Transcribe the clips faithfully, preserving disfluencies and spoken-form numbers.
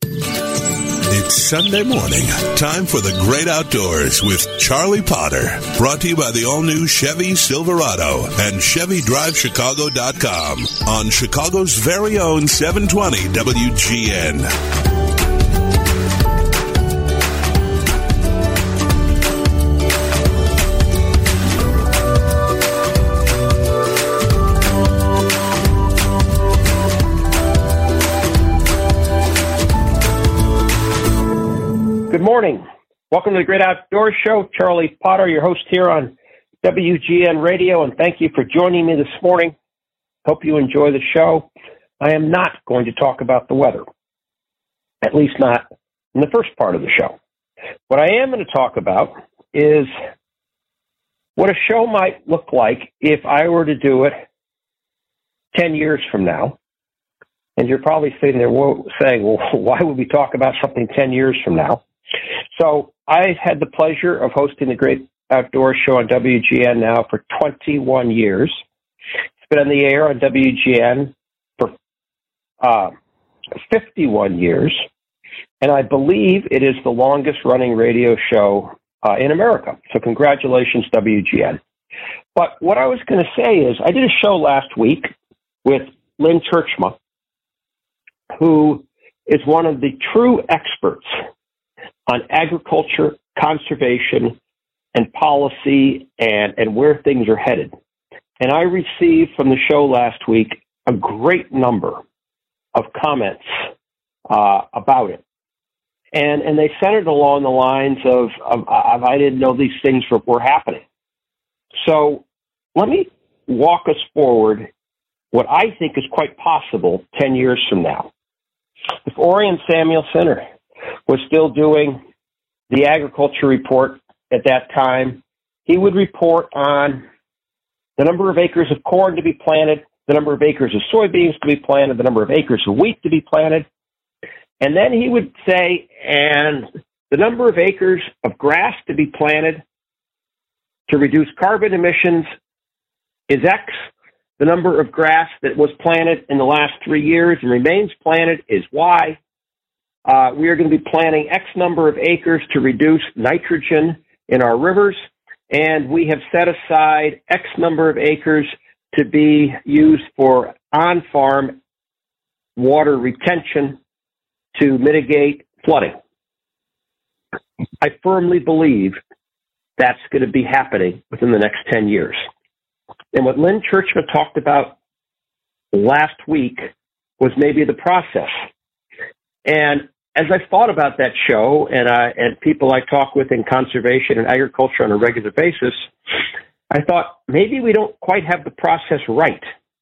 It's Sunday morning. Time for the great outdoors with Charlie Potter. Brought to you by the all-new Chevy Silverado and Chevy Drive Chicago dot com on Chicago's very own seven twenty W G N. Good morning. Welcome to the Great Outdoors Show. Charlie Potter, your host here on W G N Radio, and thank you for joining me this morning. Hope you enjoy the show. I am not going to talk about the weather, at least not in the first part of the show. What I am going to talk about is what a show might look like if I were to do it ten years from now. And you're probably sitting there saying, well, why would we talk about something ten years from now? So I've had the pleasure of hosting the Great Outdoors Show on W G N now for twenty-one years. It's been on the air on W G N for uh, fifty-one years, and I believe it is the longest-running radio show uh, in America. So congratulations, W G N. But what I was going to say is I did a show last week with Lynn Tjeerdsma, who is one of the true experts on agriculture, conservation, and policy, and, and where things are headed. And I received from the show last week a great number of comments uh, about it. And and they centered along the lines of, of, of I didn't know these things were, were happening. So let me walk us forward what I think is quite possible ten years from now. If Orion Samuelson or was still doing the agriculture report at that time, he would report on the number of acres of corn to be planted, the number of acres of soybeans to be planted, the number of acres of wheat to be planted. And then he would say, and the number of acres of grass to be planted to reduce carbon emissions is X. The number of grass that was planted in the last three years and remains planted is Y. Uh, we are going to be planting X number of acres to reduce nitrogen in our rivers, and we have set aside X number of acres to be used for on-farm water retention to mitigate flooding. I firmly believe that's going to be happening within the next ten years. And what Lynn Tjeerdsma talked about last week was maybe the process. And as I thought about that show and, uh, and people I talk with in conservation and agriculture on a regular basis, I thought maybe we don't quite have the process right.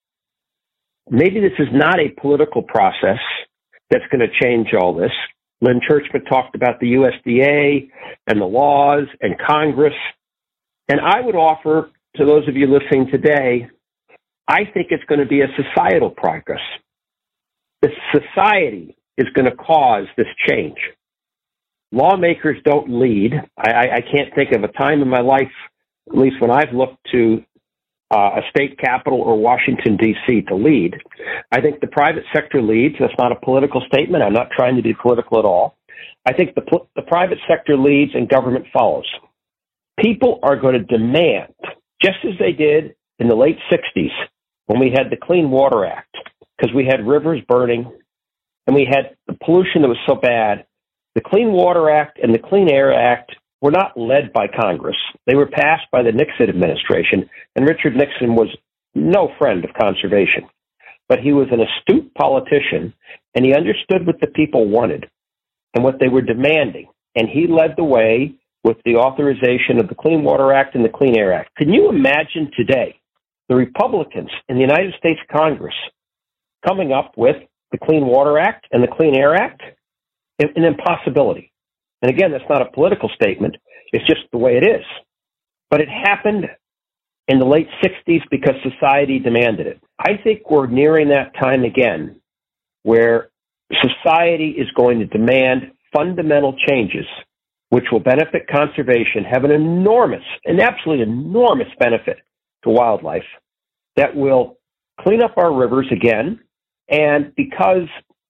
Maybe this is not a political process that's going to change all this. Lynn Tjeerdsma talked about the U S D A and the laws and Congress. And I would offer to those of you listening today, I think it's going to be a societal progress. The society is going to cause this change. Lawmakers don't lead. I, I can't think of a time in my life, at least when I've looked to uh, a state capital or Washington, D C to lead. I think the private sector leads. That's not a political statement. I'm not trying to be political at all. I think the, the private sector leads and government follows. People are going to demand, just as they did in the late sixties when we had the Clean Water Act, because we had rivers burning and we had the pollution that was so bad. The Clean Water Act and the Clean Air Act were not led by Congress. They were passed by the Nixon administration, and Richard Nixon was no friend of conservation. But he was an astute politician, and he understood what the people wanted and what they were demanding. And he led the way with the authorization of the Clean Water Act and the Clean Air Act. Can you imagine today the Republicans in the United States Congress coming up with the Clean Water Act and the Clean Air Act? An impossibility. And again, that's not a political statement. It's just the way it is. But it happened in the late sixties because society demanded it. I think we're nearing that time again where society is going to demand fundamental changes which will benefit conservation, have an enormous, an absolutely enormous benefit to wildlife, that will clean up our rivers again. And because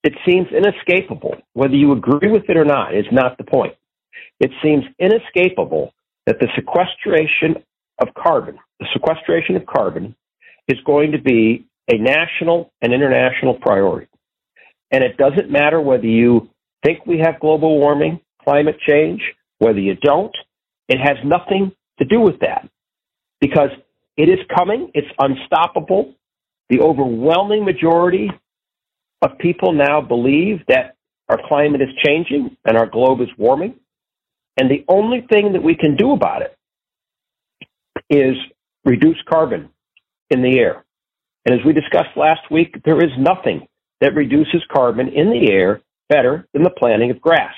it seems inescapable. Whether you agree with it or not is not the point. It seems inescapable that the sequestration of carbon, the sequestration of carbon is going to be a national and international priority. And it doesn't matter whether you think we have global warming, climate change, whether you don't. It has nothing to do with that because it is coming. It's unstoppable. The overwhelming majority of people now believe that our climate is changing and our globe is warming. And the only thing that we can do about it is reduce carbon in the air. And as we discussed last week, there is nothing that reduces carbon in the air better than the planting of grass.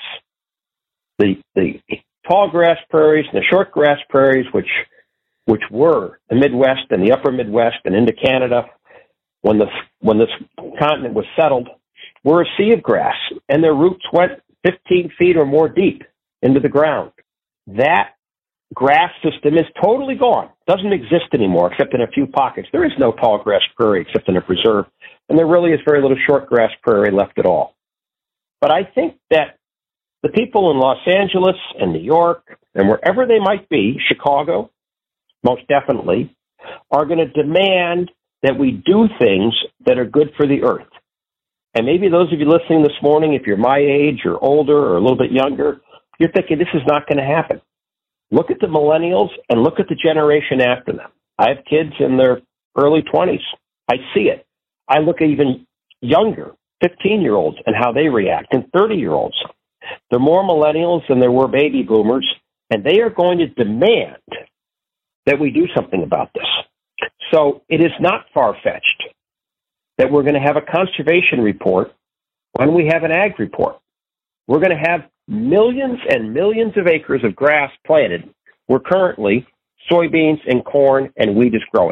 The, the tall grass prairies and the short grass prairies, which which were the Midwest and the upper Midwest and into Canada when the when this continent was settled, were a sea of grass, and their roots went fifteen feet or more deep into the ground. That grass system is totally gone, doesn't exist anymore except in a few pockets. There is no tall grass prairie except in a preserve, and there really is very little short grass prairie left at all. But I think that the people in Los Angeles and New York and wherever they might be, Chicago, most definitely, are going to demand that we do things that are good for the earth. And maybe those of you listening this morning, if you're my age or older or a little bit younger, you're thinking this is not going to happen. Look at the millennials and look at the generation after them. I have kids in their early twenties. I see it. I look at even younger, fifteen-year-olds and how they react, and thirty-year-olds. There are more millennials than there were baby boomers, and they are going to demand that we do something about this. So it is not far-fetched that we're going to have a conservation report when we have an ag report. We're going to have millions and millions of acres of grass planted where currently soybeans and corn and wheat is growing.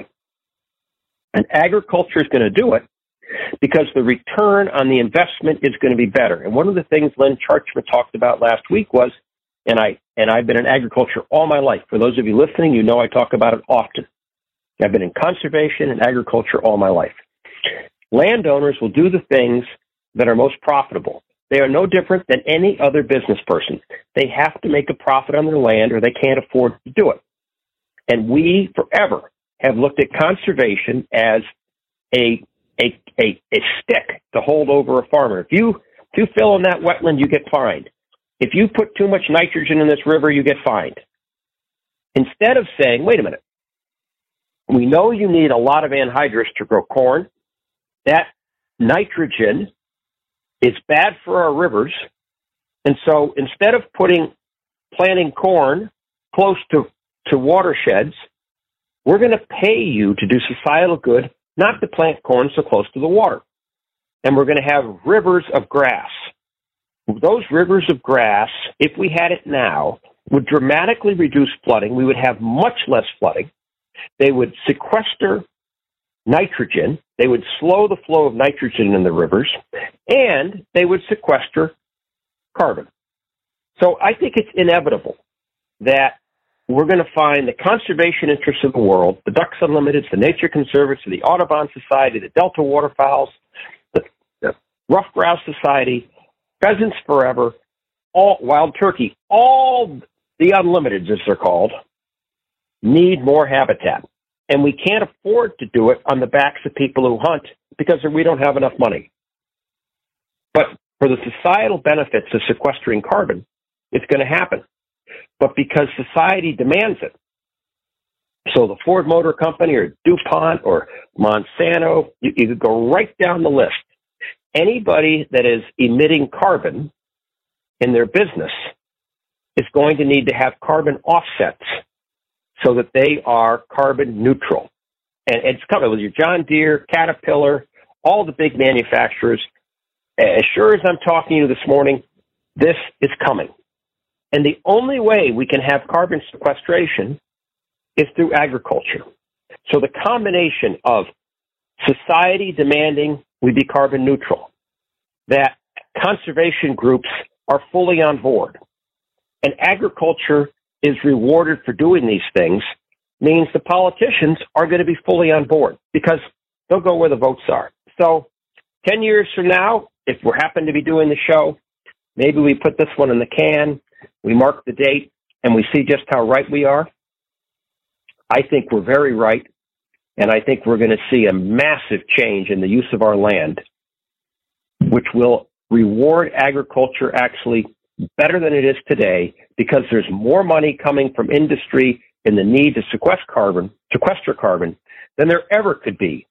And agriculture is going to do it because the return on the investment is going to be better. And one of the things Lynn Charchman talked about last week was, and, I, and I've been in agriculture all my life. For those of you listening, you know I talk about it often. I've been in conservation and agriculture all my life. Landowners will do the things that are most profitable. They are no different than any other business person. They have to make a profit on their land or they can't afford to do it. And we forever have looked at conservation as a a a, a stick to hold over a farmer. If you if you fill in that wetland, you get fined. If you put too much nitrogen in this river, you get fined. Instead of saying, wait a minute, we know you need a lot of anhydrous to grow corn. That nitrogen is bad for our rivers. And so instead of putting planting corn close to, to watersheds, we're going to pay you to do societal good, not to plant corn so close to the water. And we're going to have rivers of grass. Those rivers of grass, if we had it now, would dramatically reduce flooding. We would have much less flooding. They would sequester nitrogen. They would slow the flow of nitrogen in the rivers, and they would sequester carbon. So I think it's inevitable that we're going to find the conservation interests of the world, the Ducks Unlimited, the Nature Conservancy, the Audubon Society, the Delta Waterfowls, the, the Ruff Grouse Society, Pheasants Forever, all Wild Turkey, all the Unlimiteds, as they're called, need more habitat. And we can't afford to do it on the backs of people who hunt because we don't have enough money. But for the societal benefits of sequestering carbon, it's going to happen. But because society demands it, so the Ford Motor Company or DuPont or Monsanto, you, you could go right down the list. Anybody that is emitting carbon in their business is going to need to have carbon offsets so that they are carbon neutral. And it's coming with your John Deere, Caterpillar, all the big manufacturers. As sure as I'm talking to you this morning, this is coming. And the only way we can have carbon sequestration is through agriculture. So the combination of society demanding we be carbon neutral, that conservation groups are fully on board, and agriculture is rewarded for doing these things, means the politicians are going to be fully on board because they'll go where the votes are. So ten years from now, if we happen to be doing the show, maybe we put this one in the can, we mark the date, and we see just how right we are. I think we're very right, and I think we're going to see a massive change in the use of our land, which will reward agriculture actually better than it is today, because there's more money coming from industry in the need to sequester carbon, sequester carbon than there ever could be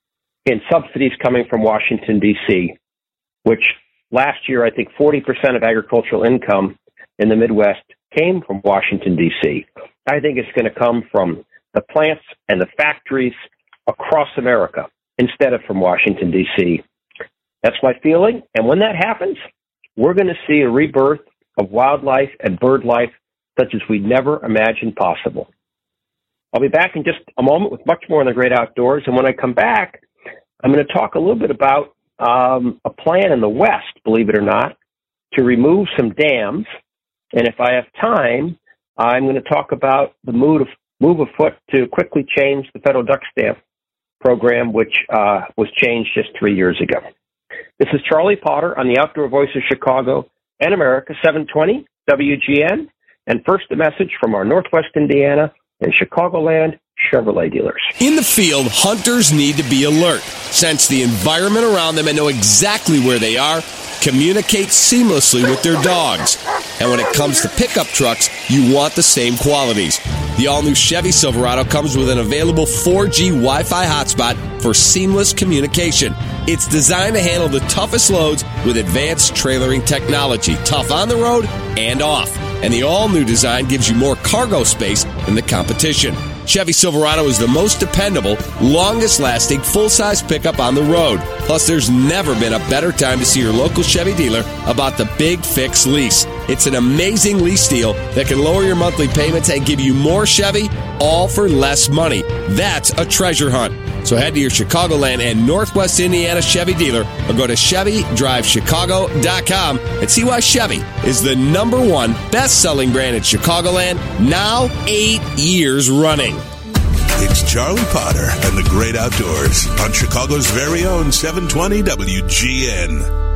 in subsidies coming from Washington, D C, which last year, I think forty percent of agricultural income in the Midwest came from Washington, D C. I think it's going to come from the plants and the factories across America instead of from Washington, D C. That's my feeling. And when that happens, we're going to see a rebirth of wildlife and bird life such as we never imagined possible. I'll be back in just a moment with much more on the great outdoors. And when I come back, I'm going to talk a little bit about um, a plan in the West, believe it or not, to remove some dams. And if I have time, I'm going to talk about the move, of, move afoot to quickly change the federal duck stamp program, which uh, was changed just three years ago. This is Charlie Potter on the Outdoor Voice of Chicago and America, seven twenty W G N. And first, a message from our Northwest Indiana and Chicagoland Chevrolet dealers. In the field, hunters need to be alert, sense the environment around them, and know exactly where they are, communicate seamlessly with their dogs. And when it comes to pickup trucks, you want the same qualities. The all-new Chevy Silverado comes with an available four G Wi-Fi hotspot for seamless communication. It's designed to handle the toughest loads with advanced trailering technology, tough on the road and off. And the all-new design gives you more cargo space than the competition. Chevy Silverado is the most dependable, longest-lasting, full-size pickup on the road. Plus, there's never been a better time to see your local Chevy dealer about the Big Fix lease. It's an amazing lease deal that can lower your monthly payments and give you more Chevy, all for less money. That's a treasure hunt. So head to your Chicagoland and Northwest Indiana Chevy dealer or go to Chevy Drive Chicago dot com and see why Chevy is the number one best-selling brand in Chicagoland, now eight years running. It's Charlie Potter and the Great Outdoors on Chicago's very own seven twenty W G N.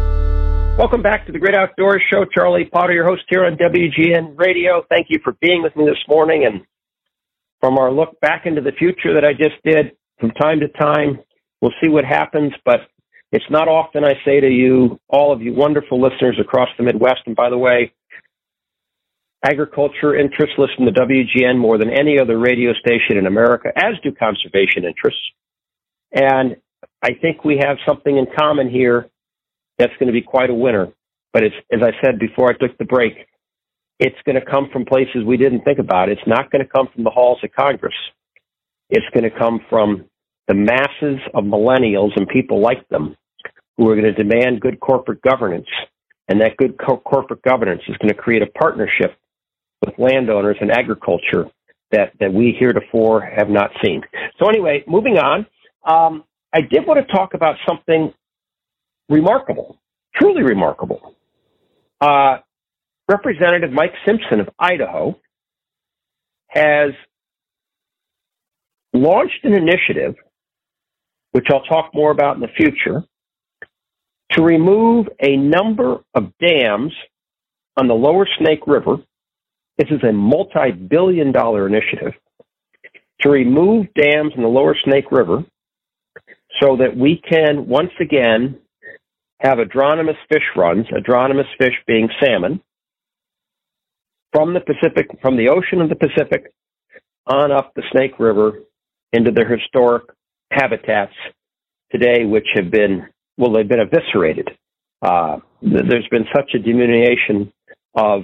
Welcome back to the Great Outdoors Show. Charlie Potter, your host here on W G N Radio. Thank you for being with me this morning. And from our look back into the future that I just did, from time to time, we'll see what happens. But it's not often I say to you, all of you wonderful listeners across the Midwest, and by the way, agriculture interests listen to W G N more than any other radio station in America, as do conservation interests. And I think we have something in common here that's going to be quite a winner. But it's, as I said before I took the break, it's going to come from places we didn't think about. It's not going to come from the halls of Congress. It's going to come from the masses of millennials and people like them who are going to demand good corporate governance. And that good co- corporate governance is going to create a partnership with landowners and agriculture that, that we heretofore have not seen. So anyway, moving on, um, I did want to talk about something remarkable, truly remarkable. Uh, Representative Mike Simpson of Idaho has launched an initiative, which I'll talk more about in the future, to remove a number of dams on the lower Snake River. This is a multi-billion dollar initiative to remove dams in the lower Snake River so that we can once again have adronomous fish runs, adronomous fish being salmon, from the Pacific, from the ocean of the Pacific on up the Snake River into their historic habitats today, which have been, well, they've been eviscerated. Uh, there's been such a diminution of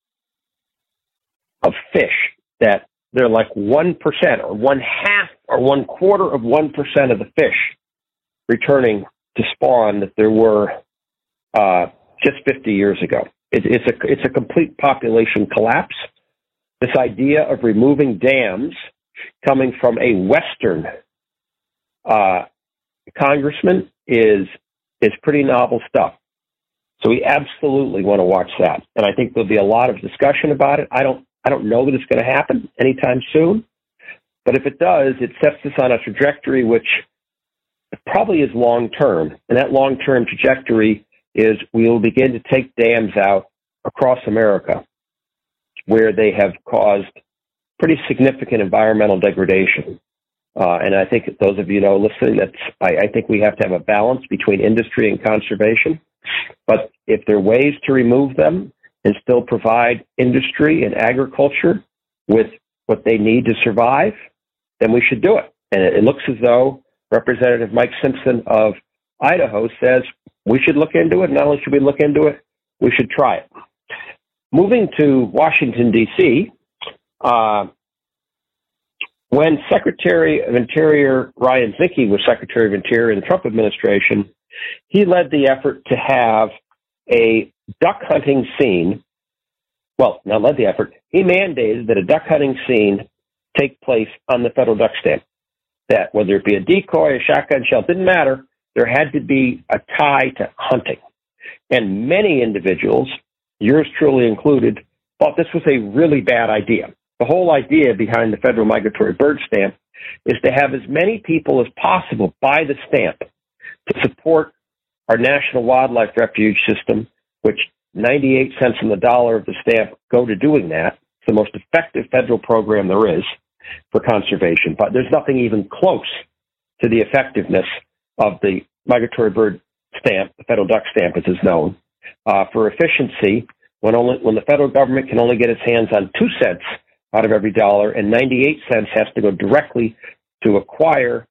of fish that they're like one percent or one half or one quarter of one percent of the fish returning to spawn that there were uh, just fifty years ago. It, it's a it's a complete population collapse. This idea of removing dams coming from a Western uh, congressman is is pretty novel stuff. So we absolutely want to watch that, and I think there'll be a lot of discussion about it. I don't I don't know that it's going to happen anytime soon, but if it does, it sets us on a trajectory which probably is long term, and that long term trajectory is we will begin to take dams out across America where they have caused pretty significant environmental degradation. Uh, and I think those of you know listening, that's I, I think we have to have a balance between industry and conservation. But if there are ways to remove them and still provide industry and agriculture with what they need to survive, then we should do it. And it, it looks as though Representative Mike Simpson of Idaho says we should look into it. Not only should we look into it, we should try it. Moving to Washington, D C, uh, when Secretary of Interior Ryan Zinke was Secretary of Interior in the Trump administration, he led the effort to have a duck hunting scene. Well, not led the effort. He mandated that a duck hunting scene take place on the federal duck stamp. That whether it be a decoy, a shotgun shell, didn't matter. There had to be a tie to hunting. And many individuals, yours truly included, thought this was a really bad idea. The whole idea behind the federal migratory bird stamp is to have as many people as possible buy the stamp to support our National Wildlife Refuge system, which ninety-eight cents on the dollar of the stamp go to doing that. It's the most effective federal program there is for conservation, but there's nothing even close to the effectiveness of the migratory bird stamp, the federal duck stamp as is known. Uh, for efficiency, when only when the federal government can only get its hands on two cents out of every dollar, and ninety-eight cents has to go directly to acquire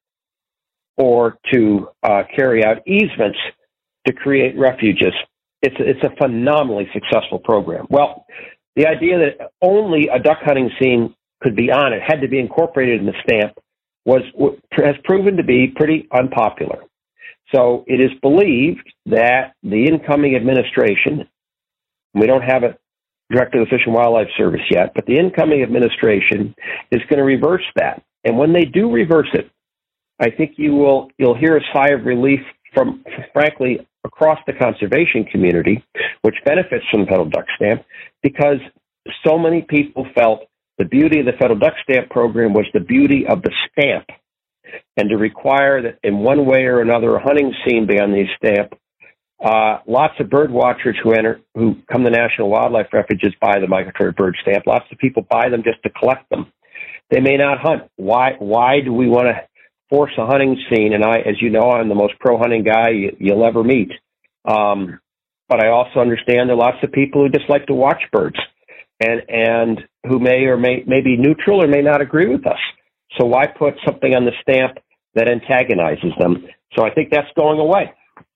or to uh, carry out easements to create refuges. It's a, it's a phenomenally successful program. Well, the idea that only a duck hunting scene could be on it, had to be incorporated in the stamp, was has proven to be pretty unpopular. So it is believed that the incoming administration, we don't have a director of the Fish and Wildlife Service yet, but the incoming administration is going to reverse that. And when they do reverse it, I think you will you'll hear a sigh of relief from, frankly, across the conservation community, which benefits from the federal duck stamp, because so many people felt the beauty of the federal duck stamp program was the beauty of the stamp. And to require that in one way or another a hunting scene be on the stamp, uh, lots of bird watchers who enter, who come to National Wildlife Refuges buy the migratory bird stamp. Lots of people buy them just to collect them. They may not hunt. Why? Why do we want to force a hunting scene? And I, as you know, I'm the most pro-hunting guy you, you'll ever meet. Um, but I also understand there are lots of people who just like to watch birds, and and who may or may, may be neutral or may not agree with us. So why put something on the stamp that antagonizes them? So I think that's going away.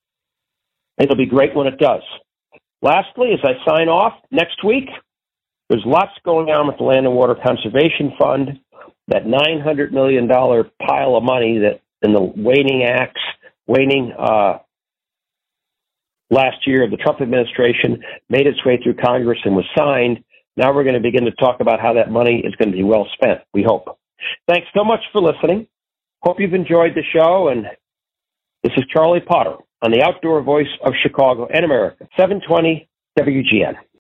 It'll be great when it does. Lastly, as I sign off, next week, there's lots going on with the Land and Water Conservation Fund, that nine hundred million dollars pile of money that in the waning acts, waning uh, last year of the Trump administration made its way through Congress and was signed. Now we're going to begin to talk about how that money is going to be well spent, we hope. Thanks so much for listening. Hope you've enjoyed the show, and this is Charlie Potter on the Outdoor Voice of Chicago and America, seven twenty W G N.